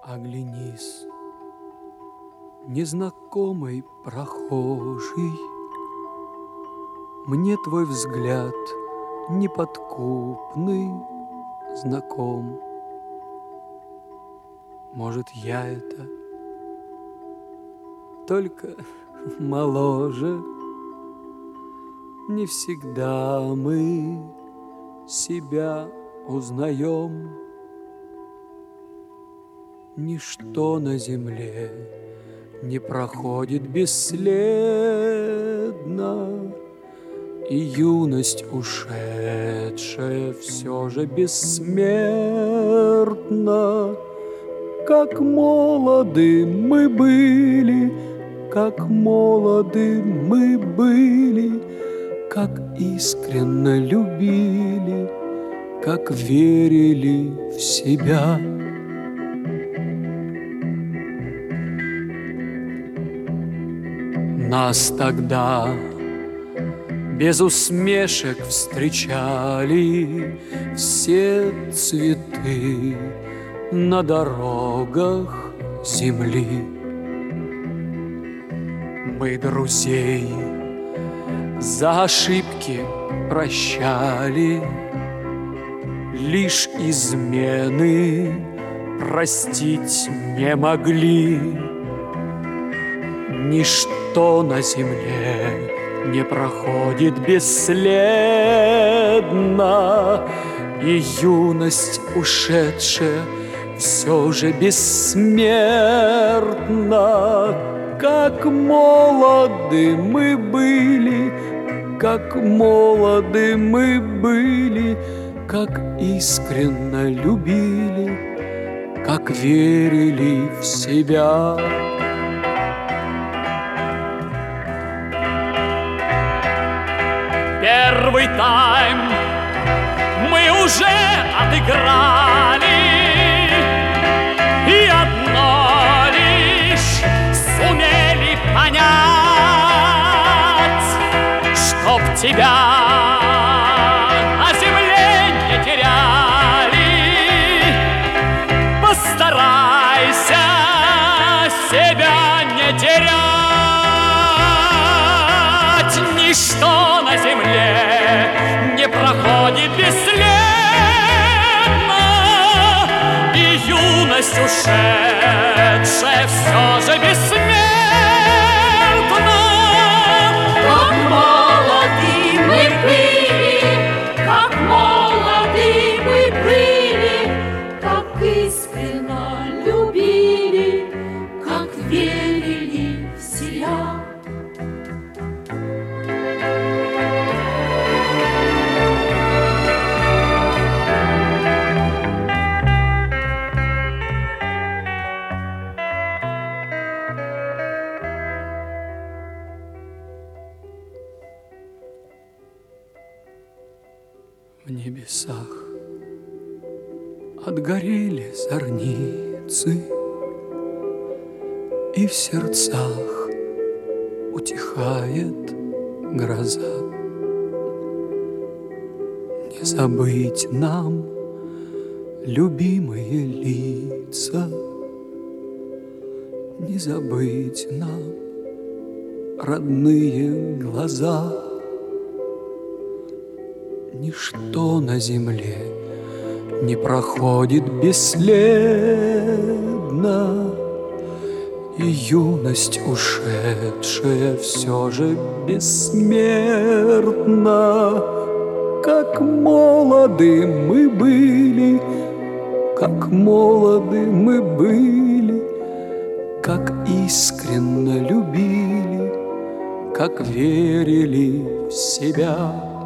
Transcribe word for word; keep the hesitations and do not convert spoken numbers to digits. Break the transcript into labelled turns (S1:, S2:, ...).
S1: Оглянись, незнакомый прохожий, мне твой взгляд неподкупный знаком. Может, я это только моложе. Не всегда мы себя узнаем. Ничто на земле не проходит бесследно, и юность ушедшая все же бессмертна. Как молоды мы были, как молоды мы были, как искренно любили, как верили в себя. Нас тогда без усмешек встречали все цветы на дорогах земли. Мы друзей за ошибки прощали, лишь измены простить не могли. Ничто на земле не проходит бесследно, и юность ушедшая все же бессмертна. Как молоды мы были, как молоды мы были, как искренно любили, как верили в себя.
S2: Первый тайм мы уже отыграли, и одно лишь сумели понять, чтоб тебя на земле не теряли. Постарайся себя не терять. Ничто на земле не проходит бесследно, и юность ушедшая все же бессмертна.
S3: Как молоды мы были, как молоды мы были, как искренно любили, как верили в себя.
S1: В небесах отгорели зорницы, и в сердцах утихает гроза. Не забыть нам любимые лица, не забыть нам родные глаза. Ничто на земле не проходит бесследно, и юность ушедшая все же бессмертна. Как молоды мы были, как молоды мы были, как искренно любили, как верили в себя.